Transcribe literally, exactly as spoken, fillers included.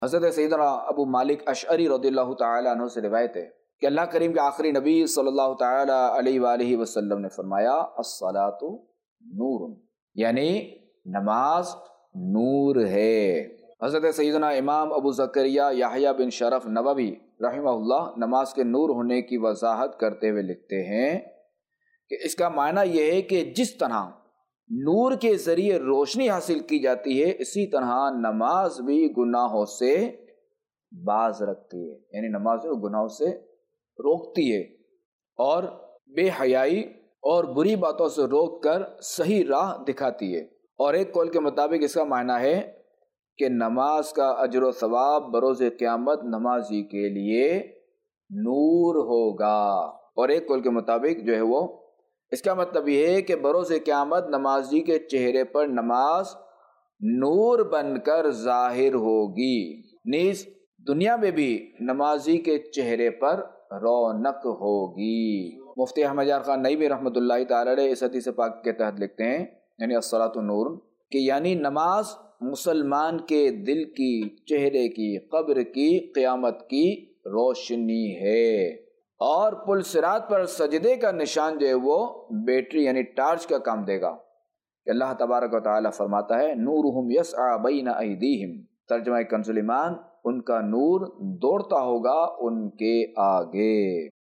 حضرت سیدنا ابو مالک اشعری رضی اللہ تعالیٰ عنہ سے روایت ہے کہ اللہ کریم کے آخری نبی صلی اللہ تعالیٰ علیہ وآلہ وسلم نے فرمایا الصلاۃ نور، یعنی نماز نور ہے۔ حضرت سیدنا امام ابو زکریا یحییٰ بن شرف نووی رحمہ اللہ نماز کے نور ہونے کی وضاحت کرتے ہوئے لکھتے ہیں کہ اس کا معنی یہ ہے کہ جس طرح نور کے ذریعے روشنی حاصل کی جاتی ہے، اسی طرح نماز بھی گناہوں سے باز رکھتی ہے، یعنی نماز جو گناہوں سے روکتی ہے اور بے حیائی اور بری باتوں سے روک کر صحیح راہ دکھاتی ہے۔ اور ایک قول کے مطابق اس کا معنی ہے کہ نماز کا اجر و ثواب بروز قیامت نمازی کے لیے نور ہوگا، اور ایک قول کے مطابق جو ہے وہ اس کا مطلب یہ ہے کہ بروز قیامت نمازی کے چہرے پر نماز نور بن کر ظاہر ہوگی، نیز دنیا میں بھی نمازی کے چہرے پر رونق ہوگی۔ مفتی احمد یار خان نئی رحمۃ اللہ تعالی علیہ اس حدیث پاک کے تحت لکھتے ہیں، یعنی الصلاۃ نور، کہ یعنی نماز مسلمان کے دل کی، چہرے کی، قبر کی، قیامت کی روشنی ہے، اور پل صراط پر سجدے کا نشان جو ہے وہ بیٹری یعنی ٹارچ کا کام دے گا۔ کہ اللہ تبارک و تعالی فرماتا ہے نورہم یسعی بین ایدیہم، ترجمہ کنز ایمان، ان کا نور دوڑتا ہوگا ان کے آگے۔